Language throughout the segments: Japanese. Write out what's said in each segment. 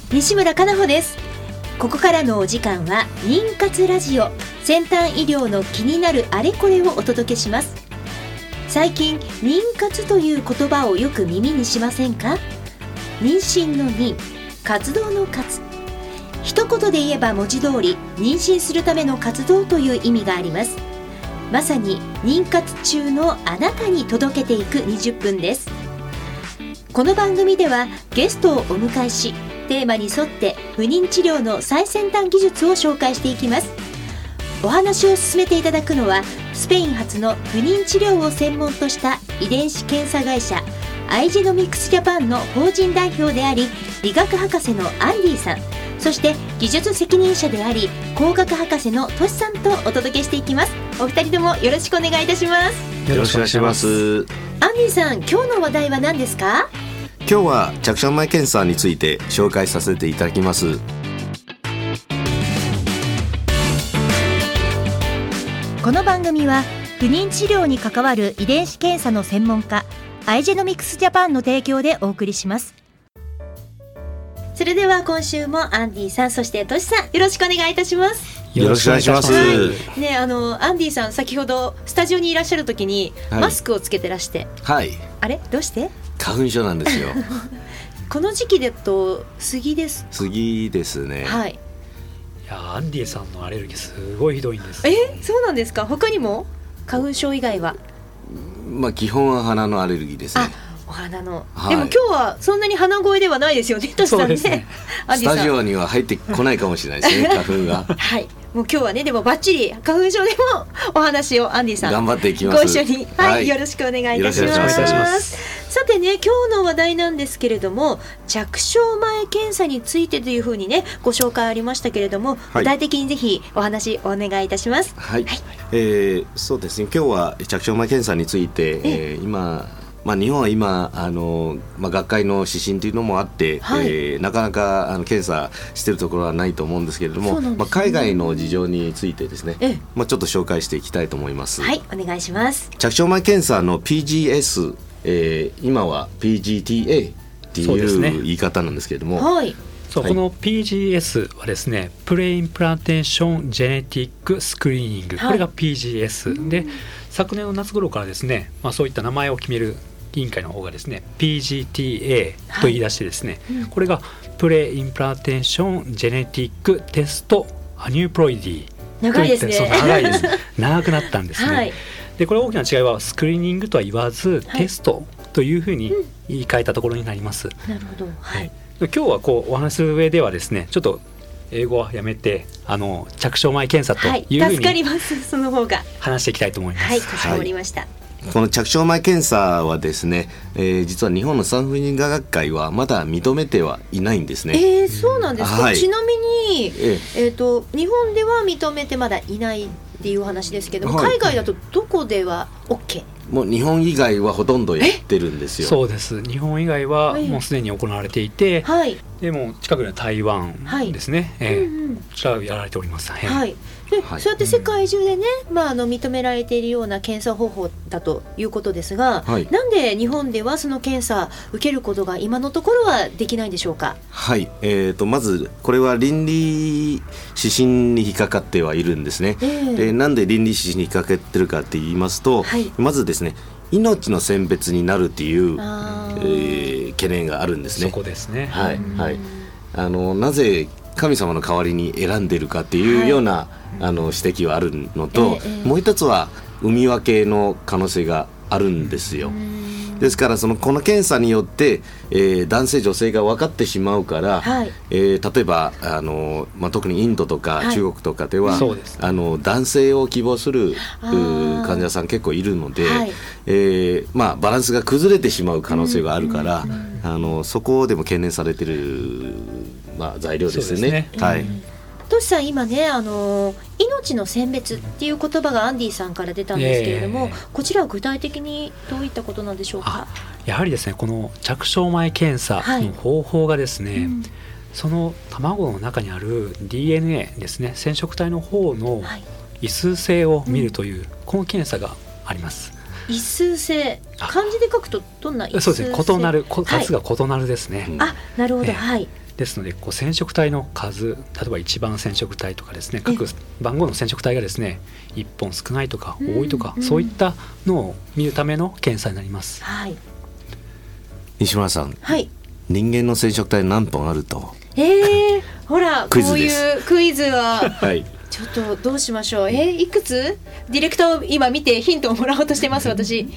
西村かなほです。ここからのお時間は妊活ラジオ、先端医療の気になるあれこれをお届けします。最近妊活という言葉をよく耳にしませんか？妊娠の妊、活動の活、一言で言えば文字通り妊娠するための活動という意味があります。まさに妊活中のあなたに届けていく20分です。この番組ではゲストをお迎えし、テーマに沿って不妊治療の最先端技術を紹介していきます。お話を進めていただくのは、スペイン発の不妊治療を専門とした遺伝子検査会社アイジェノミクスジャパンの法人代表であり、理学博士のアンディさん、そして技術責任者であり工学博士のトシさんとお届けしていきます。お二人ともよろしくお願いいたします。 よろしくお願いします。 アンディさん、今日の話題は何ですか？ 今日は着床前検査について紹介させていただきます。 この番組は不妊治療に関わる遺伝子検査の専門家アイジェノミクスジャパンの提供でお送りします。それでは今週もアンディさん、そしてトシさん、よろしくお願いいたします。 よろしくお願いします。 ね、アンディさん、先ほどスタジオにいらっしゃる時にマスクをつけてらして、 はい、 あれどうして？ 花粉症なんですよ。 この時期だと杉です。 杉ですね。 はい。 いや、アンディさんのアレルギーすごいひどいんです。 そうなんですか。他にも花粉症以外は？ 基本は鼻のアレルギーですね。 お花の、 はい、 でも今日はそんなに鼻声ではないですよね、トシさんね。 そうですね。 スタジオには入ってこないかもしれないですね、花粉が。 はい、もう今日はね、でもバッチリ花粉症でもお話をアンディさん頑張っていきます。 ご一緒に、はい、よろしくお願いいたします。さてね、今日の話題なんですけれども、着床前検査についてというふうにね、ご紹介ありましたけれども、具体的にぜひお話お願いいたします。 はい、はい。そうですね、今日は着床前検査について、今日本は今学会の指針というのもあって、はい、なかなか検査しているところはないと思うんですけれども、海外の事情についてですね、ちょっと紹介していきたいと思います。 はい、お願いします。 着床前検査の PGS、今は PGTA っていう言い方なんですけれども、 はい、 そう、この PGS はですね、プレインプランテーションジェネティックスクリーニング、これが PGS で、昨年の夏頃からですね、そういった名前を決める委員会の方がですね PGTA と言い出してですね、これがプレインプランテーションジェネティックテストアニュープロイディ長いですね。 そう長いです長くなったんですね。はい、でこれ大きな違いはスクリーニングとは言わず、テストというふうに言い換えたところになります。 なるほど。はい。 今日はお話しする上ではですね、ちょっと英語はやめて着床前検査というふうに、 助かります。その方が話していきたいと思います。 はい、かしこまりました。 この着床前検査はですね、実は日本の産婦人科学会はまだ認めてはいないんですね。 そうなんですか。 はい、 ちなみに、日本では認めてまだいないっていう話ですけども、海外だとどこでは OK？ もう日本以外はほとんどやってるんですよ。 そうです。日本以外はもうすでに行われていて、でも近くには台湾ですね、こちらやられております。 でそうやって世界中でね、認められているような検査方法だということですが、なんで日本ではその検査受けることが今のところはできないんでしょうか？はい、 まずこれは倫理指針に引っかかってはいるんですね。でなんで倫理指針に引っかかってるかって言いますと、まずですね、命の選別になるっていう、懸念があるんですね。 そこですね。 はいはい、なぜ神様の代わりに選んでるかっていうような、指摘はあるのと、もう一つは産み分けの可能性があるんですよ。ですからこの検査によって、男性女性が分かってしまうから、例えば特にインドとか中国とかでは、男性を希望する患者さん結構いるので、バランスが崩れてしまう可能性があるから、そこでも懸念されている、材料ですよね。はい。 トシさん、今ね、命の選別っていう言葉がアンディさんから出たんですけれども、こちらは具体的にどういったことなんでしょうか？ やはりですね、この着床前検査の方法がですね、その卵の中にある DNA ですね、染色体の方の異数性を見るという、この検査があります。 異数性、漢字で書くとどんな異数性？ そうですね、異なる、数が異なるですね。 なるほど。はい。 ですので染色体の数、例えば1番染色体とかですね、各番号の染色体がですね1本少ないとか多いとか、そういったのを見るための検査になります。 はい、 西村さん、 はい、 人間の染色体何本あると？ ほらこういうクイズは、はい、ちょっとどうしましょう。いくつ？ディレクターを今見てヒントをもらおうとしてます。私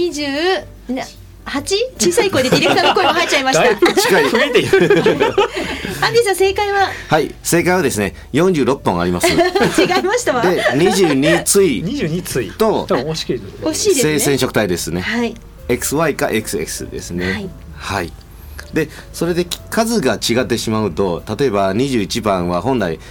28？小さい声でディレクターの声も入っちゃいました。だいぶ近い。 アンディさん、正解は？ はい、正解はですね46本あります。違いましたわ。 で22対と惜しいですね。 性染色体ですね。 はい、 XY か XX ですね。はい、はい、でそれで数が違ってしまうと、例えば21番は本来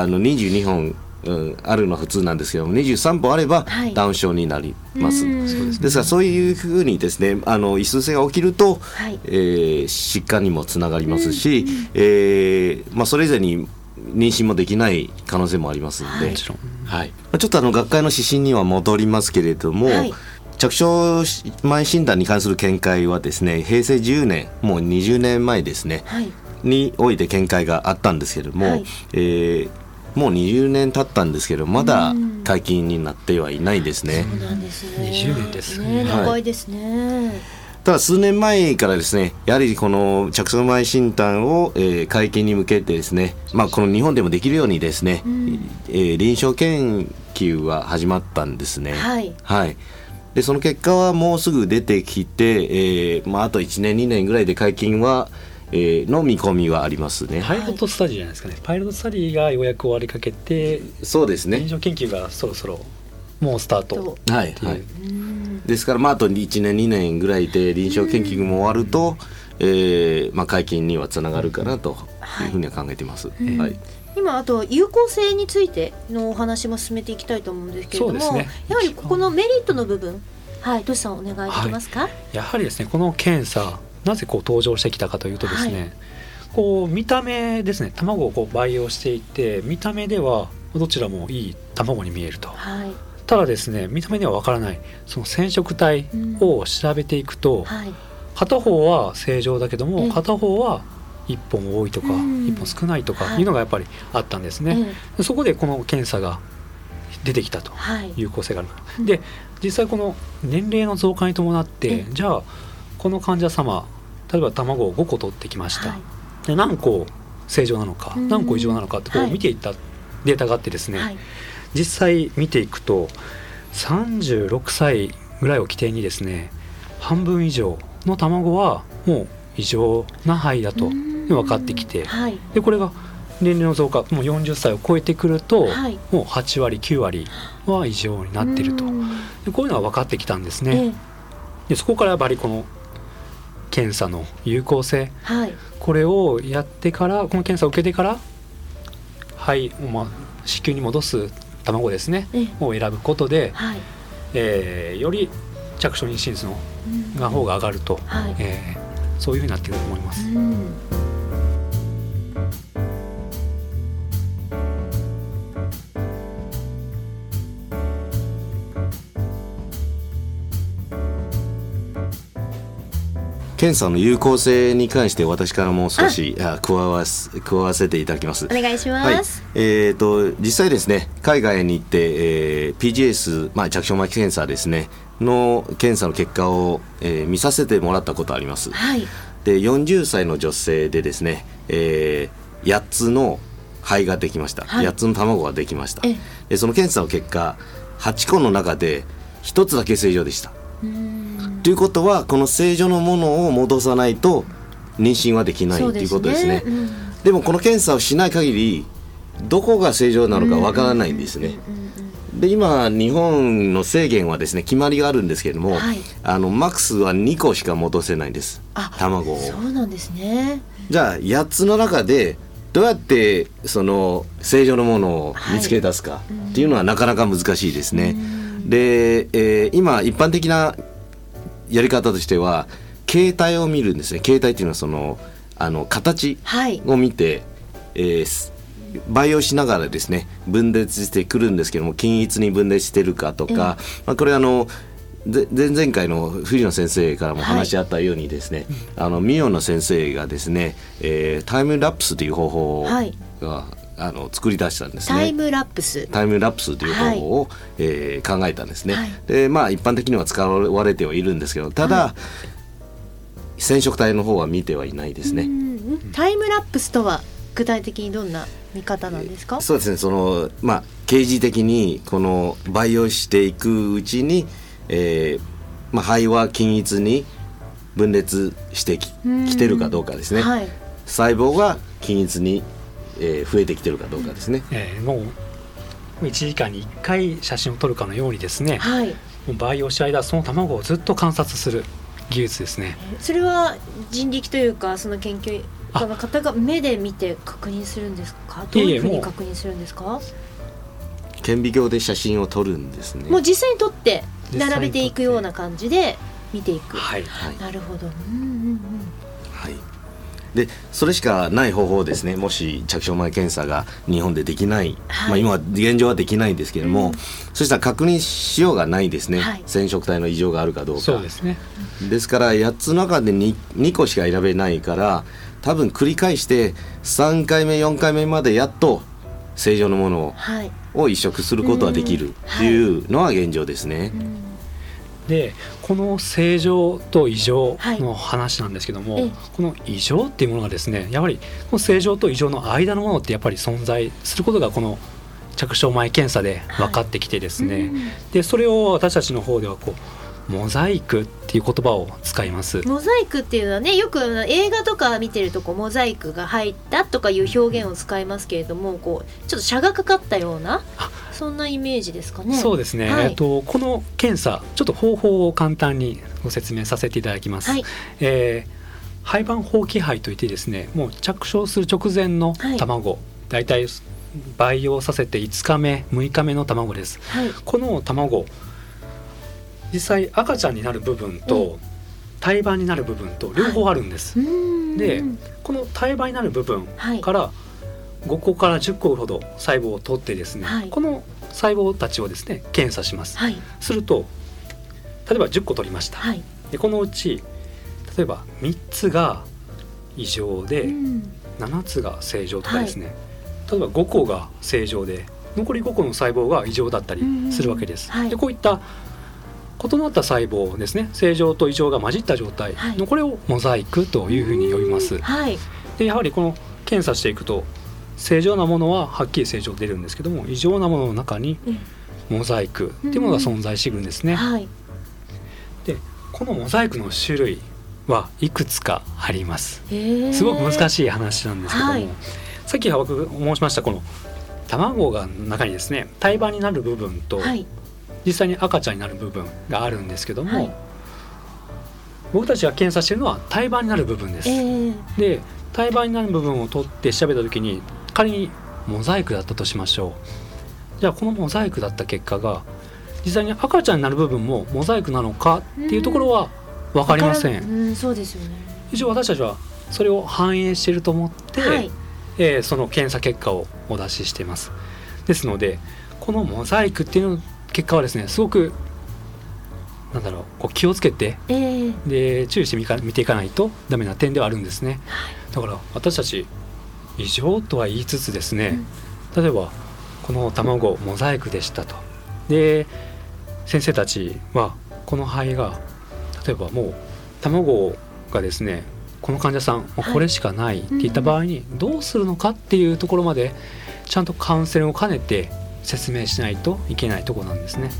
22本あるのは普通なんですけども、23本あればダウン症になります。ですからそういうふうにですね異数性が起きると、疾患にもつながりますし、それ以前に妊娠もできない可能性もありますので、はい、ちょっと学会の指針には戻りますけれども、着床前診断に関する見解はですね、平成10年もう20年前ですね、において見解があったんですけれども、もう20年経ったんですけどまだ解禁になってはいないですね。 そうなんですね。 20年ですね。 長いですね。 ただ数年前からですね、やはりこの着床前診断を、解禁に向けてですね、この日本でもできるようにですね、臨床研究は始まったんですね。はい、はい、でその結果はもうすぐ出てきて、あと1年2年ぐらいで解禁はの見込みはありますね。 パイロットスタディじゃないですかね。パイロットスタディがようやく終わりかけて、 そうですね、 臨床研究がそろそろもうスタート。 はい、はい、ですからあと1年2年ぐらいで臨床研究も終わると、解禁にはつながるかなというふうには考えています。はい、 今あと有効性についてのお話も進めていきたいと思うんですけれども、やはりここのメリットの部分、トシさんお願いできますか？ やはりですね、この検査なぜ登場してきたかというとですね、見た目ですね、卵を培養していて見た目ではどちらもいい卵に見えると、ただですね見た目ではわからないその染色体を調べていくと、片方は正常だけども片方は1本多いとか1本少ないとかいうのがやっぱりあったんですね。そこでこの検査が出てきたと、有効性がある。で実際この年齢の増加に伴ってじゃあこの患者様、例えば卵を5個取ってきました、で何個正常なのか何個異常なのかって見ていったデータがあってですね、実際見ていくと36歳ぐらいを起点にですね半分以上の卵はもう異常な範囲だと分かってきて、でこれが年齢の増加もう40歳を超えてくると、もう8割9割は異常になっていると、でこういうのが分かってきたんですね。でそこからやっぱりこの検査の有効性、これをやってからこの検査を受けてから子宮に戻す卵ですねを選ぶことで、より着床妊娠率の方が上がると、そういうふうになってくると思います。 検査の有効性に関して私からもう少し加わせていただきます。 お願いします。 実際ですね海外に行って、PGS、着床前検査ですねの検査の結果を、見させてもらったことあります。で40歳の女性でですね、8つの胚ができました。8つの卵ができました。でその検査の結果8個の中で1つだけ正常でした。ということはこの正常のものを戻さないと妊娠はできないということですね。でもこの検査をしない限りどこが正常なのかわからないんですね。で今日本の制限はですね決まりがあるんですけれども、マックスは2個しか戻せないんです、卵を。 そうなんですね。 じゃあ8つの中でどうやってその正常のものを見つけ出すかっていうのはなかなか難しいですね。で、今一般的なやり方としては形態を見るんですね。形態っていうのはその形を見て、培養しながらですね分裂してくるんですけども、均一に分裂してるかとか、これ前々回の藤野先生からも話し合ったようにですね、ミオの先生がですね、タイムラプスという方法が、作り出したんですね。 タイムラプスという方法を、考えたんですね。で、一般的には使われてはいるんですけど、ただ、染色体の方は見てはいないですね。 タイムラプスとは具体的にどんな見方なんですか？ そうですね、刑事的にこの培養していくうちに、肺は均一に分裂してきてるかどうかですね、細胞が均一に、増えてきてるかどうかですね。 もう1時間に1回写真を撮るかのようにですね、もう培養した間その卵をずっと観察する技術ですね。 それは人力というか、その研究家の方が目で見て確認するんですか？どういうふうに確認するんですか？ 顕微鏡で写真を撮るんですね。 もう実際に撮って並べていくような感じで見ていく。なるほど。 でそれしかない方法ですね。もし着床前検査が日本でできない、今は現状はできないんですけれども、そしたら確認しようがないですね、染色体の異常があるかどうか。 そうですね。 ですから8つの中で 2個しか選べないから、多分繰り返して3回目4回目までやっと正常のものを移植することができるというのは現状ですね。 でこの正常と異常の話なんですけども、この異常っていうものがですね、やはりこの正常と異常の間のものってやっぱり存在することがこの着床前検査で分かってきてですね、でそれを私たちの方ではモザイクっていう言葉を使います。 モザイクっていうのはね、よく映画とか見てるとモザイクが入ったとかいう表現を使いますけれども、ちょっとシャがかかったようなそんなイメージですかね。 そうですね、この検査ちょっと方法を簡単にご説明させていただきます。胚盤放棄胚といってですね、もう着床する直前の卵、だいたい培養させて5日目6日目の卵です。この卵、実際赤ちゃんになる部分と胎盤になる部分と両方あるんです。でこの胎盤になる部分から5個から10個ほど細胞を取ってですね、この細胞たちをですね検査します。すると例えば10個取りました。でこのうち例えば3つが異常で7つが正常とかですね、例えば5個が正常で残り5個の細胞が異常だったりするわけです。でこういった異なった細胞ですね、正常と異常が混じった状態のこれをモザイクというふうに呼びます。でやはりこの検査していくと正常なものははっきり正常出るんですけども、異常なものの中にモザイクっていうものが存在してくるんですね。でこのモザイクの種類はいくつかあります。すごく難しい話なんですけども、さっき僕申しましたこの卵が中にですね胎盤になる部分と、実際に赤ちゃんになる部分があるんですけども、僕たちが検査しているのは胎盤になる部分です。で胎盤になる部分を取って調べた時に仮にモザイクだったとしましょう。じゃあこのモザイクだった結果が実際に赤ちゃんになる部分もモザイクなのかっていうところは分かりません。 そうですよね。 一応私たちはそれを反映していると思って、その検査結果をお出ししています。ですのでこのモザイクっていう結果はですね、すごく気をつけて、で注意して見ていかないとダメな点ではあるんですね。だから私たち異常とは言いつつですね、例えばこの卵モザイクでしたと。で先生たちはこの肺が例えばもう卵がですねこの患者さんこれしかないっていった場合にどうするのかっていうところまでちゃんとカウンセリングを兼ねて説明しないといけないところなんですね。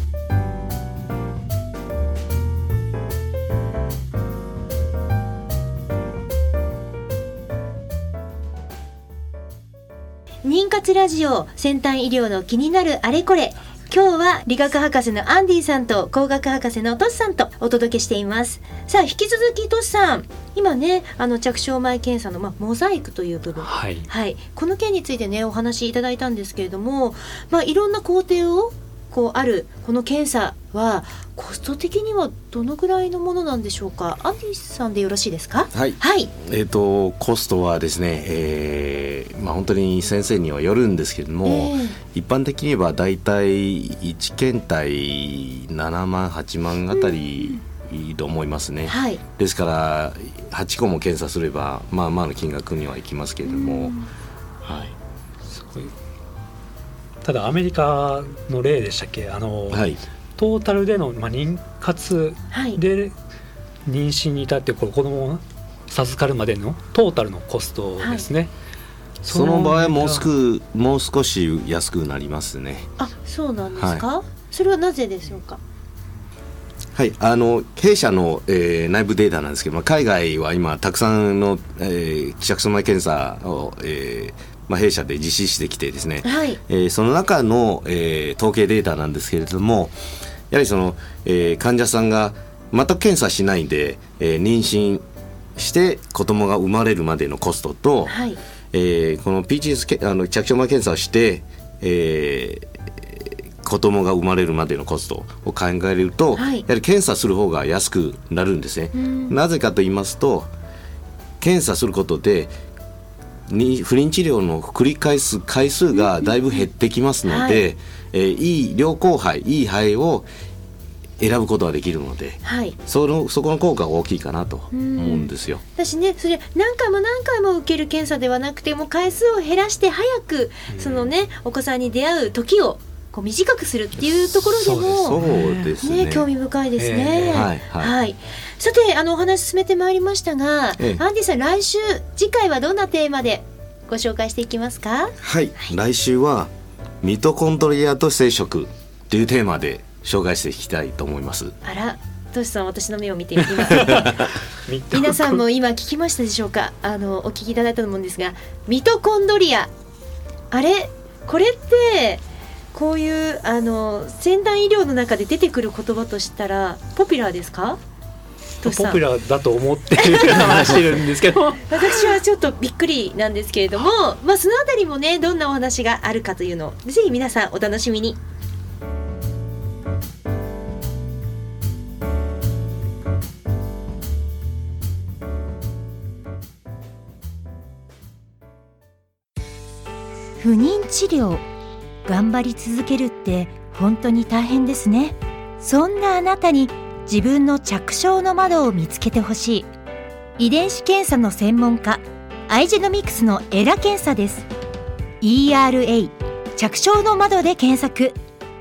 妊活ラジオ、先端医療の気になるあれこれ。今日は理学博士のアンディさんと工学博士のトシさんとお届けしています。さあ引き続きトシさん、今ね着床前検査の、モザイクという部分、この件についてねお話しいただいたんですけれども、いろんな工程をあるこの検査はコスト的にはどのぐらいのものなんでしょうか。アンディさんでよろしいですか。 はい、 はい、 コストはですね、本当に先生にはよるんですけれども、一般的に言えばだいたい1検体7万8万あたり、いいと思いますね、はい、ですから8個も検査すればまあまあの金額にはいきますけれども、はい、 すごい。ただアメリカの例でしたっけ、はい、トータルでの、妊活で妊娠に至って子供を授かるまでのトータルのコストですね、はい、 その場合はもう少し安くなりますね。 あ、そうなんですか、はい、それはなぜでしょうか。 はい、弊社の、内部データなんですけど、海外は今たくさんの、希釈素前検査を、弊社で実施してきてですね、はい、その中の、統計データなんですけれども、やはりその、患者さんが全く検査しないで、妊娠して子供が生まれるまでのコストと、はい、この PGS 希釈素前検査をして、子供が生まれるまでのコストを考えると、はい、やはり検査する方が安くなるんですね。なぜかと言いますと、検査することで不妊治療の繰り返す回数がだいぶ減ってきますので、いい良好胚、いい胚を選ぶことができるので、はい、そこの効果が大きいかなと思うんですよ。 私ね、それ何回も受ける検査ではなくても回数を減らして早くそのね、お子さんに出会う時をこう短くするっていうところでもそうですね、 興味深いですね、はいはい、さてお話進めてまいりましたが、アンディさん、次回はどんなテーマでご紹介していきますか。 はい、来週はミトコンドリアと生殖というテーマで紹介していきたいと思います。 あら、トシさん、私の目を見ています、皆さんも今聞きましたでしょうか。お聞きいただいたと思うんですが、ミトコンドリア、これってこういう先端医療の中で出てくる言葉としたらポピュラーですか。 ポピュラーだと思って話してるんですけど私はちょっとびっくりなんですけれども、そのあたりもね、どんなお話があるかというのをぜひ皆さんお楽しみに。不妊治療、頑張り続けるって本当に大変ですね。そんなあなたに自分の着床の窓を見つけてほしい。遺伝子検査の専門家、アイジェノミクスのエラ検査です。 ERA 着床の窓で検索。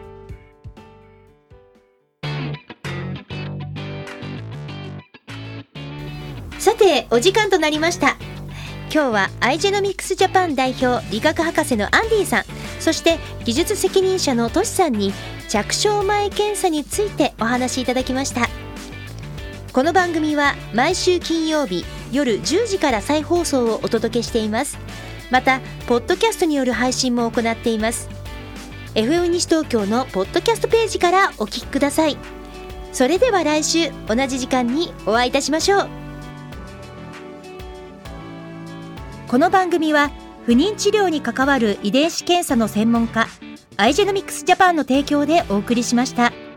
さて、お時間となりました。今日はアイジェノミクスジャパン代表、理学博士のアンディさん、そして技術責任者のトシさんに着床前検査についてお話しいただきました。この番組は毎週金曜日夜10時から再放送をお届けしています。またポッドキャストによる配信も行っています。 FM 西東京のポッドキャストページからお聞きください。それでは来週同じ時間にお会いいたしましょう。この番組は不妊治療に関わる遺伝子検査の専門家、アイジェノミクスジャパンの提供でお送りしました。